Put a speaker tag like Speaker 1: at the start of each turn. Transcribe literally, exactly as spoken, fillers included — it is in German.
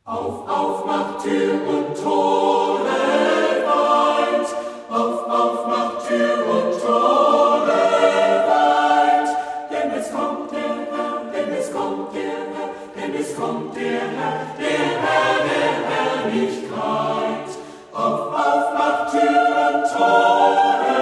Speaker 1: Auf, auf, macht Tür und Tore weit, auf, auf, macht Tür und Tore weit, denn es kommt der Herr, denn es kommt der Herr, denn es kommt der Herr, der Herr der Herrlichkeit. Auf, auf, macht Tür und Tore